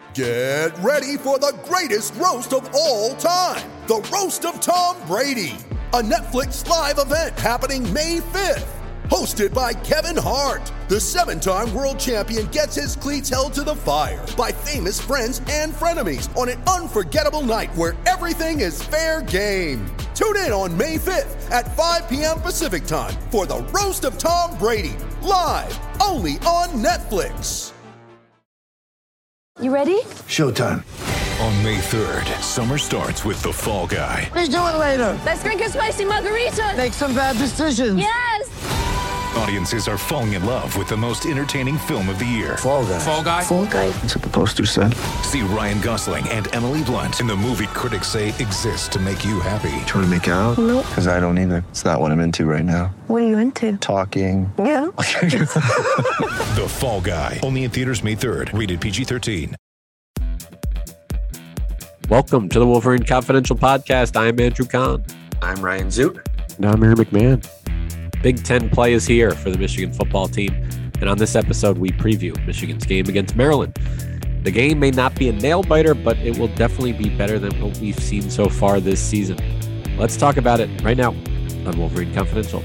Get ready for the greatest roast of all time, the Roast of Tom Brady, a Netflix live event happening May 5th. Hosted by Kevin Hart, the 7-time world champion gets his cleats held to the fire by famous friends and frenemies on an unforgettable night where everything is fair game. Tune in on May 5th at 5 p.m. Pacific time for the Roast of Tom Brady, live only on Netflix. You ready? Showtime. On May 3rd, summer starts with The Fall Guy. Let's do it later. Let's drink a spicy margarita. Make some bad decisions. Yes! Audiences are falling in love with the most entertaining film of the year. Fall Guy. Fall Guy? Fall guy. That's what the poster said. See Ryan Gosling and Emily Blunt in the movie critics say exists to make you happy. Trying to make it out? Nope. Because I don't either. It's not what I'm into right now. What are you into? Talking. Yeah. The Fall Guy. Only in theaters May 3rd. Rated PG-13. Welcome to the Wolverine Confidential Podcast. I'm Andrew Kahn. I'm Ryan Zoot. And I'm Aaron McMahon. Big Ten play is here for the Michigan football team. And on this episode, we preview Michigan's game against Maryland. The game may not be a nail-biter, but it will definitely be better than what we've seen so far this season. Let's talk about it right now on Wolverine Confidential.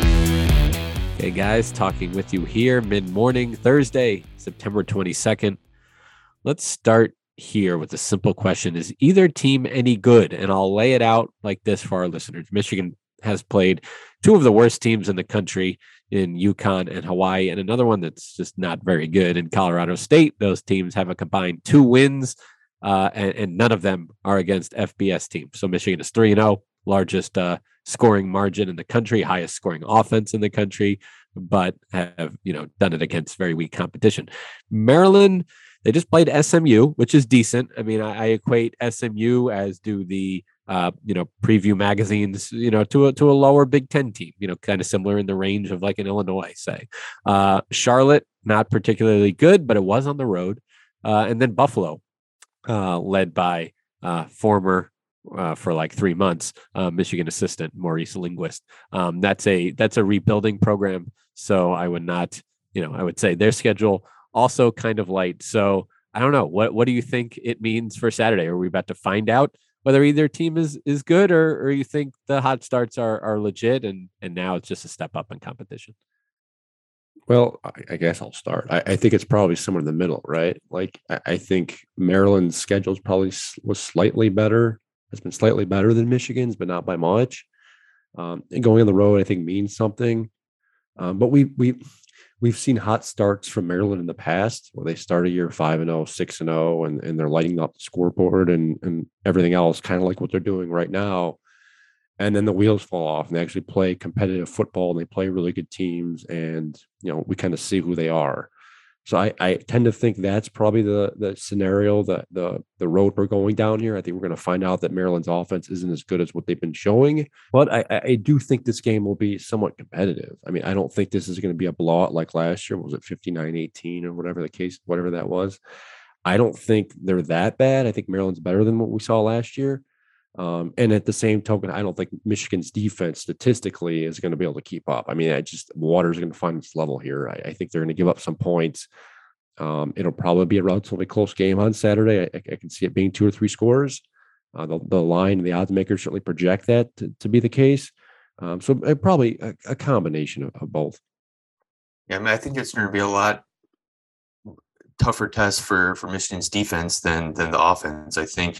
Okay, guys, talking with you here mid-morning, Thursday, September 22nd. Let's start here with a simple question. Is either team any good? And I'll lay it out like this for our listeners. Michigan has played two of the worst teams in the country in UConn and Hawaii, and another one that's just not very good in Colorado State. Those teams have a combined 2 wins, and none of them are against FBS teams. So Michigan is 3-0, largest scoring margin in the country, highest scoring offense in the country, but have done it against very weak competition. Maryland, they just played SMU, which is decent. I mean, I equate SMU, as do the preview magazines, to a lower Big Ten team, kind of similar in the range of like an Illinois, say. Charlotte, not particularly good, but it was on the road. And then Buffalo, led by former for like 3 months, Michigan assistant Maurice Linguist. That's a rebuilding program. So I would not, I would say their schedule also kind of light. So I don't know. What do you think it means for Saturday? Are we about to find out whether either team is good, or you think the hot starts are legit and now it's just a step up in competition? Well, I guess I'll start. I think it's probably somewhere in the middle, right? Like, I think Maryland's schedule was slightly better, has been slightly better than Michigan's, but not by much. And going on the road, I think, means something. But we've seen hot starts from Maryland in the past, where they start a year 5-0, 6-0, and they're lighting up the scoreboard and everything else, kind of like what they're doing right now. And then the wheels fall off, and they actually play competitive football, and they play really good teams, and we kind of see who they are. So I tend to think that's probably the scenario, that the road we're going down here. I think we're going to find out that Maryland's offense isn't as good as what they've been showing. But I do think this game will be somewhat competitive. I mean, I don't think this is going to be a blowout like last year. Was it 59-18 or whatever that was? I don't think they're that bad. I think Maryland's better than what we saw last year. And at the same token, I don't think Michigan's defense statistically is going to be able to keep up. I mean, water's going to find its level here. I think they're going to give up some points. It'll probably be a relatively close game on Saturday. I can see it being 2 or 3 scores. The line and the odds makers certainly project that to be the case. So probably a combination of both. Yeah, I mean, I think it's going to be a lot tougher test for Michigan's defense than the offense. I think,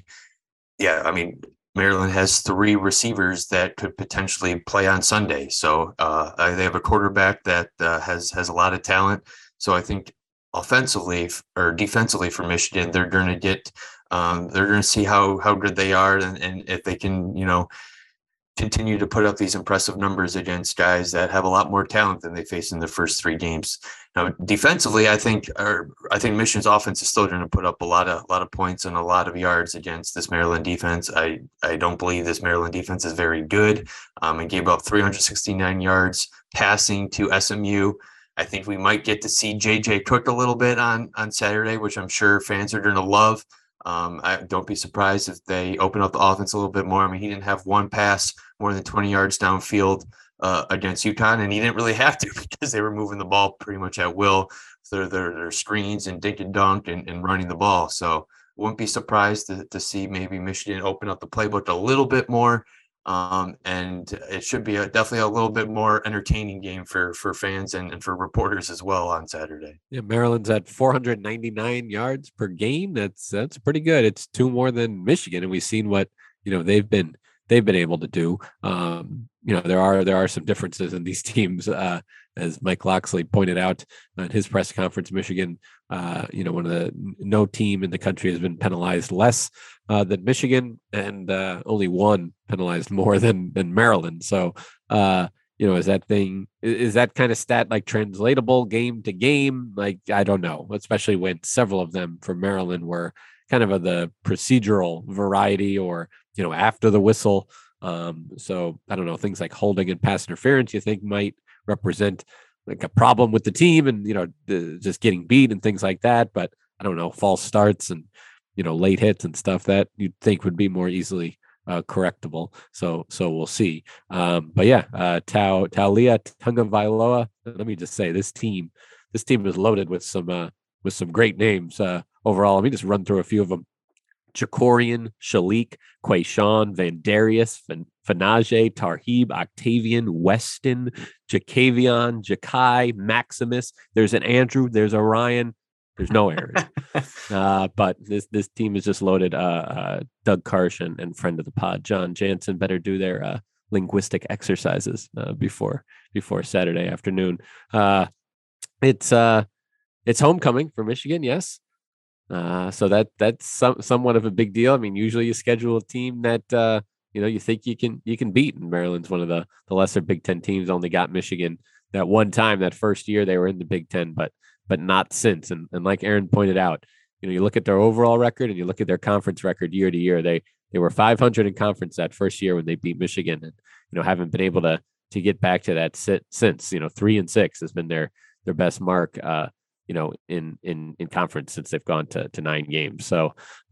Maryland has 3 receivers that could potentially play on Sunday. So they have a quarterback that has a lot of talent. So I think offensively or defensively for Michigan, they're going to get they're going to see how good they are, and if they can, continue to put up these impressive numbers against guys that have a lot more talent than they faced in the first 3 games. Now, defensively, I think Michigan's offense is still going to put up a lot of points and a lot of yards against this Maryland defense. I don't believe this Maryland defense is very good. It gave up 369 yards passing to SMU. I think we might get to see JJ Cook a little bit on Saturday, which I'm sure fans are going to love. I don't be surprised if they open up the offense a little bit more. I mean, he didn't have one pass more than 20 yards downfield against UConn, and he didn't really have to because they were moving the ball pretty much at will their screens and dink and dunk and running the ball. So wouldn't be surprised to see maybe Michigan open up the playbook a little bit more. And it should be definitely a little bit more entertaining game for fans and for reporters as well on Saturday. Yeah, Maryland's at 499 yards per game. That's pretty good. It's 2 more than Michigan, and we've seen what they've been able to do. There are some differences in these teams, as Mike Locksley pointed out at his press conference. Michigan, no team in the country has been penalized less than Michigan, and only one penalized more than Maryland. So, is that kind of stat like translatable game to game? Like, I don't know, especially when several of them for Maryland were kind of the procedural variety or, after the whistle. So I don't know, things like holding and pass interference, you think might represent like a problem with the team and, just getting beat and things like that. But I don't know, false starts and, late hits and stuff that you'd think would be more easily correctable. So we'll see. But yeah, Taulia Tagovailoa. Let me just say, this team is loaded with some great names overall. Let me just run through a few of them. Jacorian, Shalik, Quayshawn, Vandarius, Fanaje, Tarhib, Octavian, Weston, Jacavion, Jakai, Maximus. There's an Andrew. There's a Ryan. There's no Aaron. But this team is just loaded. Doug Karsh and friend of the pod, John Jansen, better do their linguistic exercises before Saturday afternoon. It's homecoming for Michigan, yes. So that's somewhat of a big deal. I mean, usually you schedule a team that you think you can beat, and Maryland's one of the lesser Big Ten teams. Only got Michigan that one time, that first year they were in the Big Ten, but not since. And like Aaron pointed out, you look at their overall record and you look at their conference record year to year. They were 500 in conference that first year when they beat Michigan, and haven't been able to get back to that since. 3-6 has been their best mark. In conference since they've gone to 9 games. So,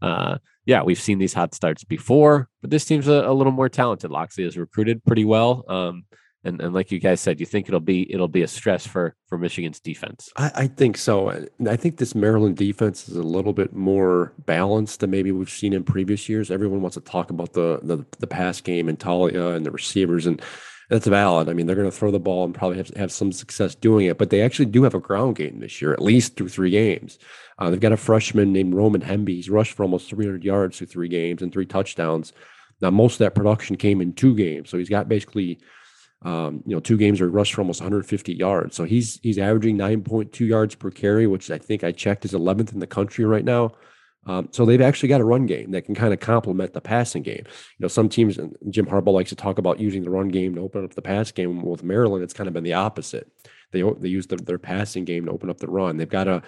we've seen these hot starts before, but this team's a little more talented. Locksley has recruited pretty well. And like you guys said, you think it'll be a stress for Michigan's defense. I think so. And I think this Maryland defense is a little bit more balanced than maybe we've seen in previous years. Everyone wants to talk about the pass game and Talia and the receivers, and that's valid. I mean, they're going to throw the ball and probably have some success doing it, but they actually do have a ground game this year, at least through 3 games. They've got a freshman named Roman Hemby. He's rushed for almost 300 yards through 3 games and 3 touchdowns. Now, most of that production came in 2 games. So he's got basically, 2 games where he rushed for almost 150 yards. So he's averaging 9.2 yards per carry, which I think I checked is 11th in the country right now. So they've actually got a run game that can kind of complement the passing game. Some teams, and Jim Harbaugh likes to talk about using the run game to open up the pass game. With Maryland, it's kind of been the opposite. They use their passing game to open up the run. They've got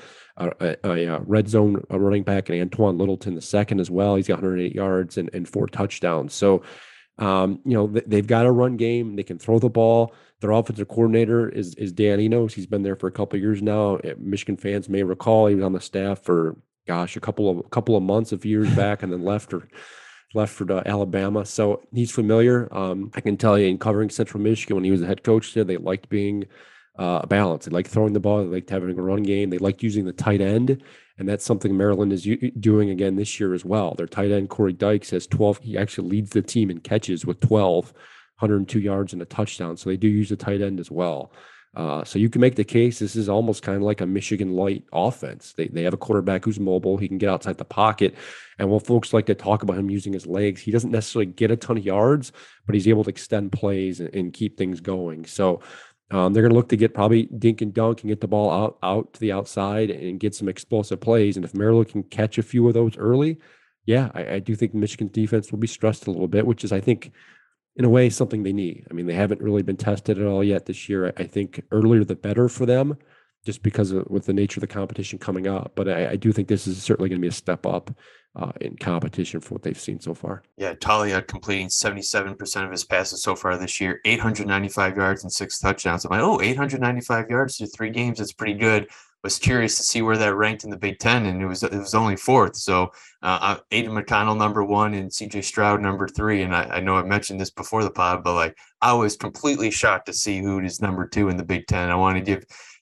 a red zone running back, and Antoine Littleton II as well. He's got 108 yards and 4 touchdowns. So, they've got a run game. They can throw the ball. Their offensive coordinator is Dan Enos. He's been there for a couple of years now. Michigan fans may recall he was on the staff for a couple of months, a few years back, and then left for Alabama. So he's familiar. I can tell you, in covering Central Michigan when he was the head coach there, they liked being balanced. They liked throwing the ball. They liked having a run game. They liked using the tight end, and that's something Maryland is doing again this year as well. Their tight end, Corey Dykes, has 12. He actually leads the team in catches with 12, 102 yards and a touchdown. So they do use the tight end as well. So you can make the case this is almost kind of like a Michigan light offense. They have a quarterback who's mobile. He can get outside the pocket. And while folks like to talk about him using his legs, he doesn't necessarily get a ton of yards, but he's able to extend plays and keep things going. So they're going to look to get probably dink and dunk and get the ball out to the outside and get some explosive plays. And if Maryland can catch a few of those early, I do think Michigan's defense will be stressed a little bit, which is, I think, in a way, something they need. I mean, they haven't really been tested at all yet this year. I think earlier the better for them, just because with the nature of the competition coming up. But I do think this is certainly going to be a step up in competition for what they've seen so far. Yeah, Talia completing 77% of his passes so far this year, 895 yards and 6 touchdowns. I'm like, 895 yards through 3 games. That's pretty good. Was curious to see where that ranked in the Big Ten, and it was only 4th. So Aiden McConnell number 1 and CJ Stroud number 3. And I know I mentioned this before the pod, but I was completely shocked to see who is number 2 in the Big Ten. I want to give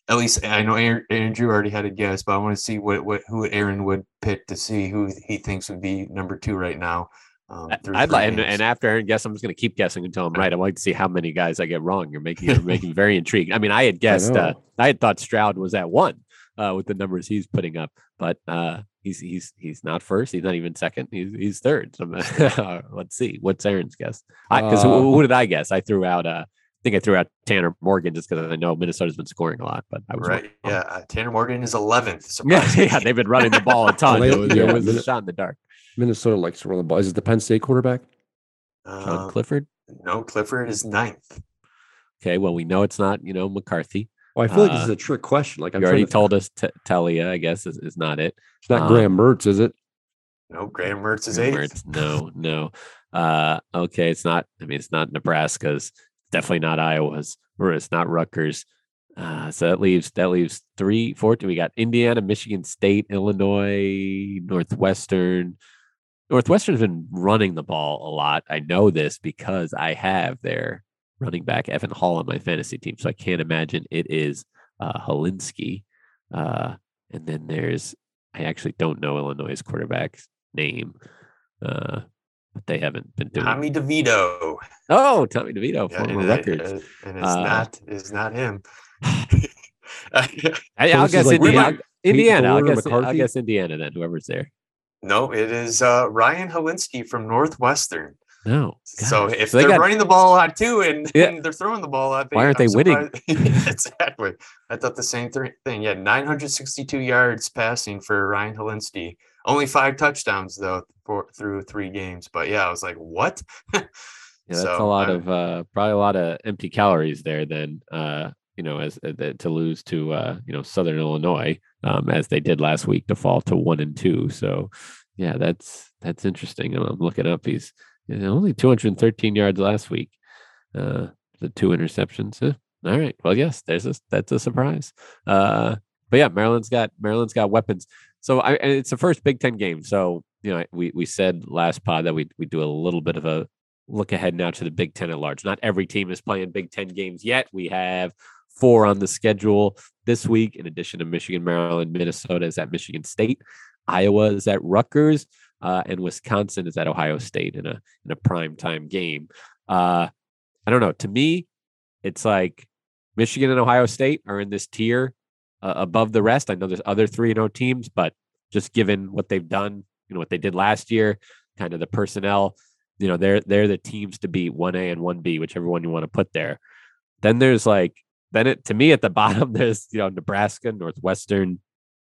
at least I know Andrew already had a guess, but I want to see who Aaron would pick to see who he thinks would be number 2 right now. I'd like, and after Aaron guess, I'm just going to keep guessing until I'm right. I'd like to see how many guys I get wrong. You're making very intrigued. I mean, I had guessed, I had thought Stroud was at 1 with the numbers he's putting up, but he's not first. He's not even second. He's third. So, let's see. What's Aaron's guess? Because who did I guess? I threw out. I think I threw out Tanner Morgan just because I know Minnesota's been scoring a lot, but I was right. Wrong. Yeah, Tanner Morgan is 11th. Yeah, they've been running the ball a ton. It was a shot in the dark. Minnesota likes to run the ball. Is it the Penn State quarterback? Sean Clifford? No, Clifford is 9th. Okay, well, we know it's not, McCarthy. Well, I feel like this is a trick question. Like, you already told us Talia, I guess, is not it. It's not Graham Mertz, is it? No, Graham Mertz is 8th. No. Okay, it's not. I mean, it's not Nebraska's. It's definitely not Iowa's, or it's not Rutgers. So that leaves 3, 4. We got Indiana, Michigan State, Illinois, Northwestern. Northwestern's been running the ball a lot. I know this because I have their running back Evan Hall on my fantasy team, so I can't imagine it is Helinski. And then I actually don't know Illinois' quarterback's name, but they haven't been doing. Tommy DeVito. Oh, Tommy DeVito, former Rutgers, and it's not him. I'll guess Indiana. I'll guess Indiana then. Whoever's there. No, it is Ryan Helinski from Northwestern. No. So if they're running the ball a lot too, and they're throwing the ball a lot, why aren't they winning? Exactly. I thought the same thing. Yeah, 962 yards passing for Ryan Helinski. Only 5 touchdowns though through 3 games. But yeah, I was like, what? Yeah, that's a lot of probably a lot of empty calories there. Then as to lose to Southern Illinois as they did last week to fall to 1-2. So yeah, that's interesting. I'm looking up. He's only 213 yards last week. The 2 interceptions. All right. Well, yes, that's a surprise. But yeah, Maryland's got weapons. So and it's the first Big Ten game. So we said last pod that we do a little bit of a look ahead now to the Big Ten at large. Not every team is playing Big Ten games yet. We have 4 on the schedule this week, in addition to Michigan, Maryland, Minnesota is at Michigan State, Iowa is at Rutgers, and Wisconsin is at Ohio State in a prime time game. I don't know. To me, it's like Michigan and Ohio State are in this tier above the rest. I know there's other 3-0 teams, but just given what they've done, what they did last year, kind of the personnel, they're the teams to beat, 1A and 1B, whichever one you want to put there. Then there's to me at the bottom, there's, Nebraska, Northwestern,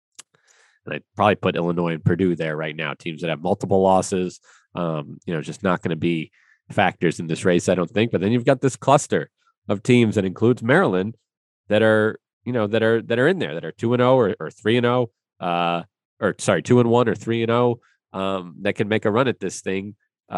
and I'd probably put Illinois and Purdue there right now. Teams that have multiple losses, just not going to be factors in this race, I don't think. But then you've got this cluster of teams that includes Maryland that are, that are in there, that are 2-0 or 3-0, 2-1 or 3-0, that can make a run at this thing.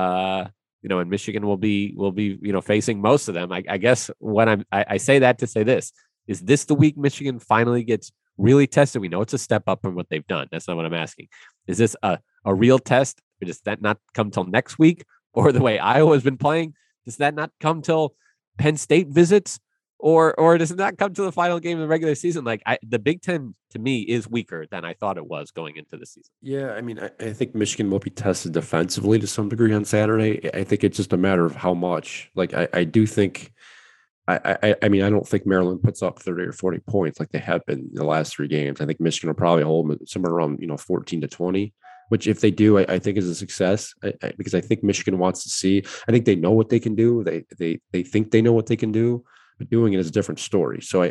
And Michigan will be facing most of them. I guess what I say that to say this: is this the week Michigan finally gets really tested? We know it's a step up from what they've done. That's not what I'm asking. Is this a real test, or does that not come till next week? Or the way Iowa's been playing, does that not come till Penn State visits? Or does it not come to the final game of the regular season? The Big Ten to me is weaker than I thought it was going into the season. Yeah, I mean, I think Michigan will be tested defensively to some degree on Saturday. I think it's just a matter of how much. I do think. I mean, I don't think Maryland puts up 30 or 40 points like they have been in the last 3 games. I think Michigan will probably hold them somewhere around 14-20. Which, if they do, I think is a success, because I think Michigan wants to see. I think they know what they can do. They think they know what they can do. But doing it is a different story. So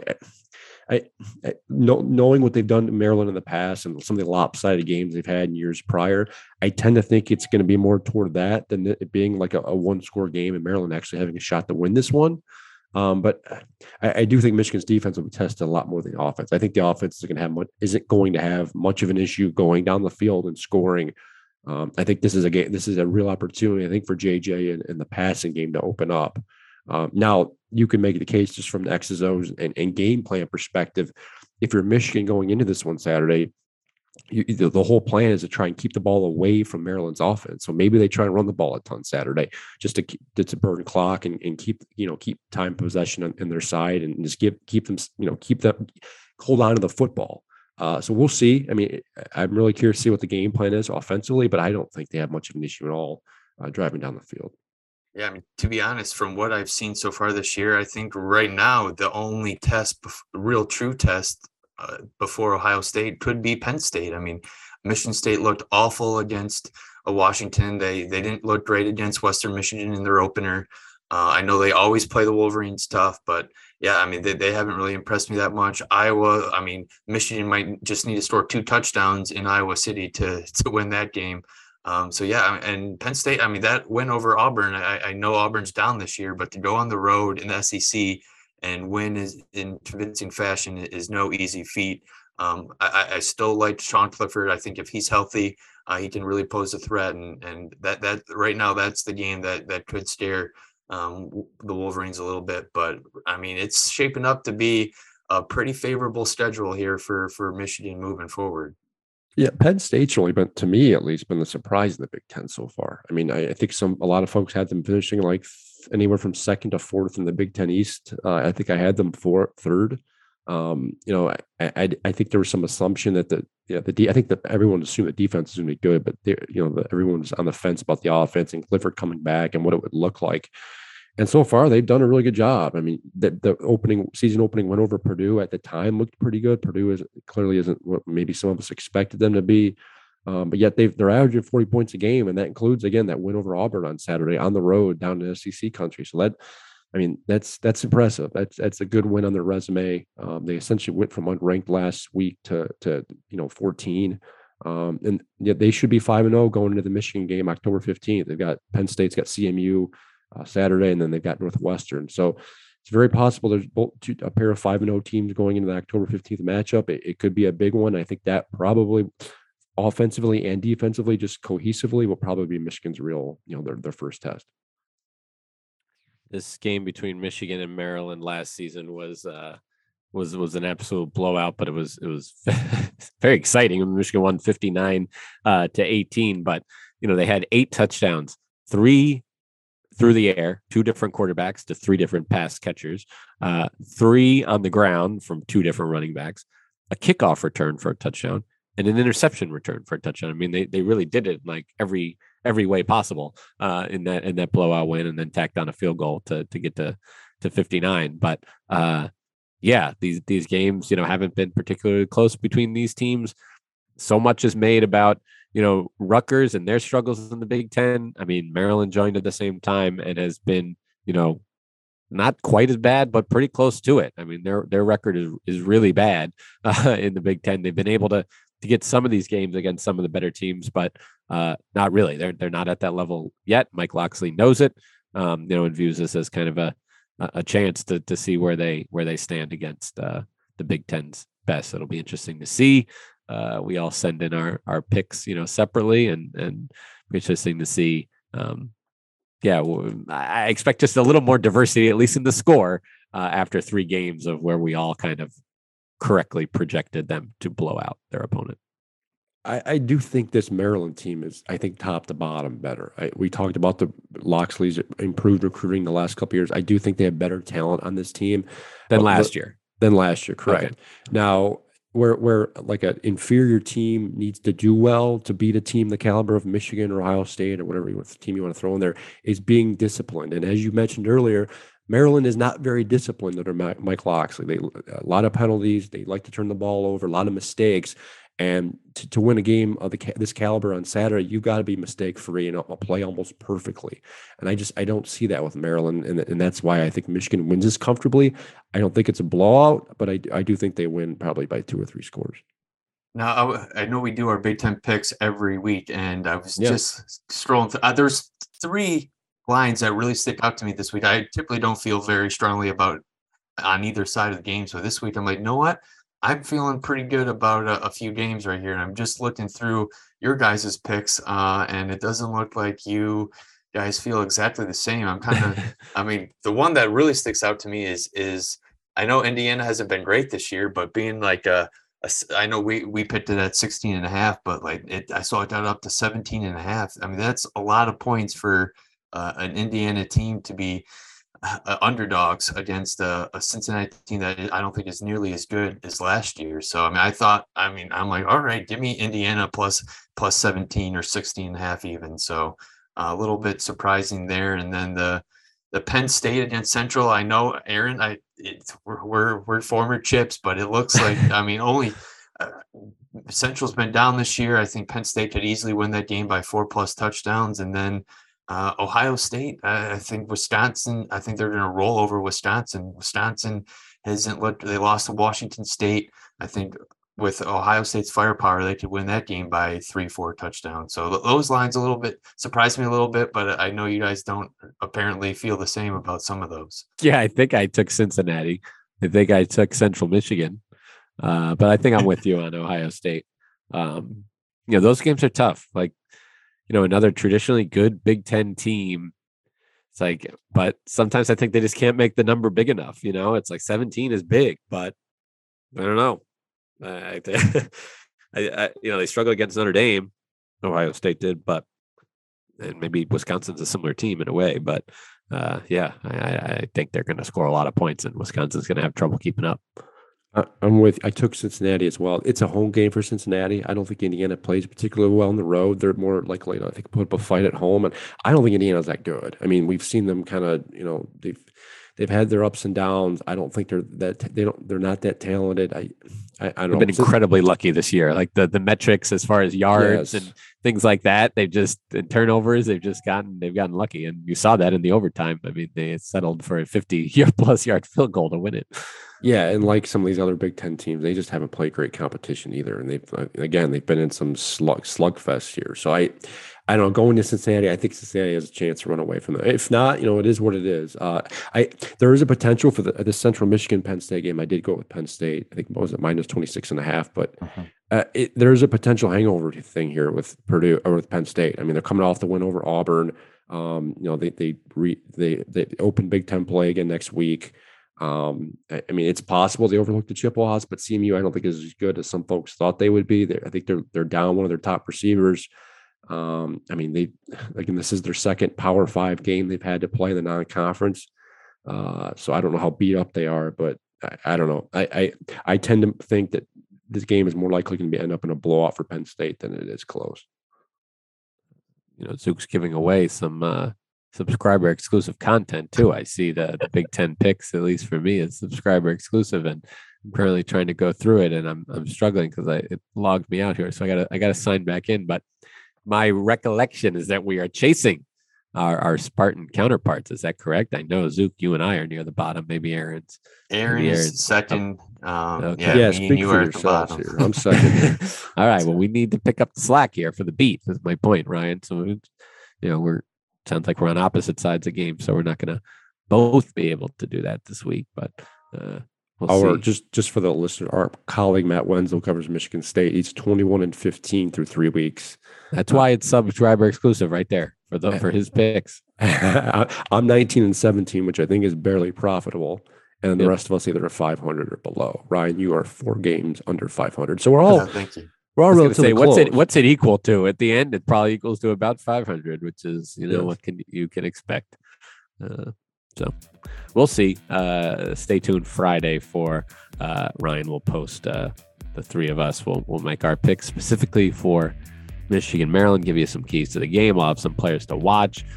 knowing what they've done to Maryland in the past and some of the lopsided games they've had in years prior, I tend to think it's going to be more toward that than it being like a 1-score game and Maryland actually having a shot to win this one. But I do think Michigan's defense will be tested a lot more than the offense. I think the offense isn't going to have much of an issue going down the field and scoring. I think this is a real opportunity, I think, for JJ in the passing game to open up. Now, you can make the case just from the X's, O's, and game plan perspective. If you're Michigan going into this one Saturday, the whole plan is to try and keep the ball away from Maryland's offense. So maybe they try and run the ball a ton Saturday just to burn clock and keep time possession on their side and just keep hold on to the football. So we'll see. I mean, I'm really curious to see what the game plan is offensively, but I don't think they have much of an issue at all driving down the field. Yeah, I mean, to be honest, from what I've seen so far this year, I think right now the only real true test before Ohio State could be Penn State. I mean, Michigan State looked awful against Washington. They didn't look great against Western Michigan in their opener. I know they always play the Wolverines tough, but yeah, I mean, they haven't really impressed me that much. Iowa, I mean, Michigan might just need to score 2 touchdowns in Iowa City to win that game. So yeah, and Penn State, I mean, that win over Auburn, I know Auburn's down this year, but to go on the road in the SEC and win is in convincing fashion is no easy feat. I still like Sean Clifford. I think if he's healthy, he can really pose a threat. And that right now, that's the game that could scare the Wolverines a little bit. But I mean, it's shaping up to be a pretty favorable schedule here for Michigan moving forward. Yeah, Penn State's really been, to me at least, been the surprise in the Big Ten so far. I mean, I think a lot of folks had them finishing like anywhere from 2nd to 4th in the Big Ten East. I think I had them 3rd. I think there was some assumption that I think that everyone assumed the defense is going to be good, but everyone was on the fence about the offense and Clifford coming back and what it would look like. And so far, they've done a really good job. I mean, the season opening win over Purdue at the time looked pretty good. Purdue clearly isn't what maybe some of us expected them to be, but yet they're averaging 40 points a game, and that includes again that win over Auburn on Saturday on the road down in SEC country. So that's impressive. That's a good win on their resume. They essentially went from unranked last week to 14. And yet they should be 5-0 going into the Michigan game October 15th. They've got Penn State's got CMU Saturday, and then they've got Northwestern. So it's very possible there's a pair of 5-0 teams going into the October 15th matchup. It could be a big one. I think that probably offensively and defensively, just cohesively, will probably be Michigan's real, their first test. This game between Michigan and Maryland last season was an absolute blowout, but it was very exciting. Michigan won 59-18, but they had 8 touchdowns, 3 through the air, 2 different quarterbacks to 3 different pass catchers, 3 on the ground from 2 different running backs, a kickoff return for a touchdown, and an interception return for a touchdown. I mean, they really did it like every way possible in that blowout win, and then tacked on a field goal to get to 59. But yeah, these games, haven't been particularly close between these teams. So much is made about Rutgers and their struggles in the Big Ten. I mean, Maryland joined at the same time and has been, not quite as bad, but pretty close to it. I mean, their record is really bad in the Big Ten. They've been able to get some of these games against some of the better teams, but not really. They're not at that level yet. Mike Locksley knows it, and views this as kind of a chance to see where they stand against the Big Ten's best. It'll be interesting to see. We all send in our picks, separately, and interesting to see. I expect just a little more diversity, at least in the score, after 3 games of where we all kind of correctly projected them to blow out their opponent. I do think this Maryland team is, I think, top to bottom better. We talked about the Locksley's improved recruiting the last couple of years. I do think they have better talent on this team than last year. Correct. Okay. Now, where like an inferior team needs to do well to beat a team the caliber of Michigan or Ohio State or whatever team you want to throw in there, is being disciplined. And as you mentioned earlier, Maryland is not very disciplined under Mike Locksley. A lot of penalties. They like to turn the ball over, a lot of mistakes. And to win a game of this caliber on Saturday, you've got to be mistake-free and play almost perfectly. And I don't see that with Maryland, and that's why I think Michigan wins this comfortably. I don't think it's a blowout, but I do think they win probably by 2 or 3 scores. Now, I know we do our Big Ten picks every week, and I was just scrolling through. There's 3 lines that really stick out to me this week. I typically don't feel very strongly about on either side of the game. So this week I'm like, you know what? I'm feeling pretty good about a few games right here. And I'm just looking through your guys' picks, and it doesn't look like you guys feel exactly the same. I'm kind of, I mean, the one that really sticks out to me is I know Indiana hasn't been great this year, but being like I know we picked it at 16.5, but like I saw it down up to 17.5. I mean, that's a lot of points for an Indiana team to be underdogs against a Cincinnati team that I don't think is nearly as good as last year. So, I'm like, all right, give me Indiana plus 17 or 16 and a half even. So a little bit surprising there. And then the Penn State against Central, I know, Aaron, we're former Chips, but it looks like, only Central's been down this year. I think Penn State could easily win that game by 4+ touchdowns. And then Ohio State, I think Wisconsin, I think they're going to roll over Wisconsin. Wisconsin they lost to Washington State. I think with Ohio State's firepower, they could win that game by 3-4 touchdowns. So those lines a little bit surprised me a little bit, but I know you guys don't apparently feel the same about some of those. Yeah, I think I took Cincinnati. I think I took Central Michigan. But I think I'm with you on Ohio State. Those games are tough. Like, another traditionally good Big Ten team. It's like, but sometimes I think they just can't make the number big enough. It's like 17 is big, but I don't know. They struggled against Notre Dame. Ohio State did, and maybe Wisconsin's a similar team in a way. But I think they're going to score a lot of points, and Wisconsin's going to have trouble keeping up. I took Cincinnati as well. It's a home game for Cincinnati. I don't think Indiana plays particularly well on the road. They're more likely to, put up a fight at home, and I don't think Indiana's that good. We've seen them kind of, they've had their ups and downs. I don't think they're not that talented. I don't know. They've been incredibly lucky this year. Like the metrics as far as yards and things like that, in turnovers, they've gotten lucky. And you saw that in the overtime. They settled for a 50+ yard field goal to win it. Yeah, and like some of these other Big Ten teams, they just haven't played great competition either. And they've been in some slugfest here. So I don't know, going to Cincinnati, I think Cincinnati has a chance to run away from them. If not, it is what it is. There is a potential for the Central Michigan Penn State game. I did go with Penn State. I think what was it, minus 26.5. But there is a potential hangover thing here with Purdue or with Penn State. They're coming off the win over Auburn. They open Big Ten play again next week. It's possible they overlooked the Chippewas, but CMU I don't think is as good as some folks thought they would be. I think they're down one of their top receivers. This is their second Power 5 game they've had to play in the non-conference. So I don't know how beat up they are, but I don't know. I tend to think that this game is more likely going to end up in a blowout for Penn State than it is close. Zook's giving away some subscriber exclusive content too. I see the Big Ten picks, at least for me, is subscriber exclusive, and I'm currently trying to go through it, and I'm struggling because it logged me out here, so I gotta sign back in. But my recollection is that we are chasing our Spartan counterparts. Is that correct? I know, Zook, you and I are near the bottom. Maybe Aaron's second. Okay. Yeah, speak for yourselves here. I'm second. All right. Well, we need to pick up the slack here for the beat. That's my point, Ryan. So, sounds like we're on opposite sides of the game, so we're not going to both be able to do that this week. But we'll see. Just for the listener, our colleague Matt Wenzel covers Michigan State. He's 21-15 through 3 weeks. That's why it's subscriber exclusive right there for his picks. I'm 19-17, which I think is barely profitable, and the rest of us either are 500 or below. Ryan, you are 4 games under 500, so we're all. Thank you. We're all relatively close. What's it equal to? At the end, it probably equals to about 500, which is what you can expect. So we'll see. Stay tuned Friday for Ryan will post the 3 of us. We'll make our picks specifically for Michigan, Maryland. Give you some keys to the game. We'll have some players to watch.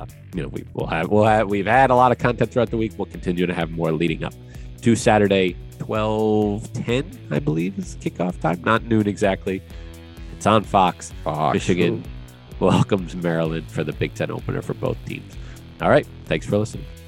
We've had a lot of content throughout the week. We'll continue to have more leading up to Saturday. 12:10, I believe, is kickoff time. Not noon exactly. It's on Fox. Michigan welcomes Maryland for the Big Ten opener for both teams. All right. Thanks for listening.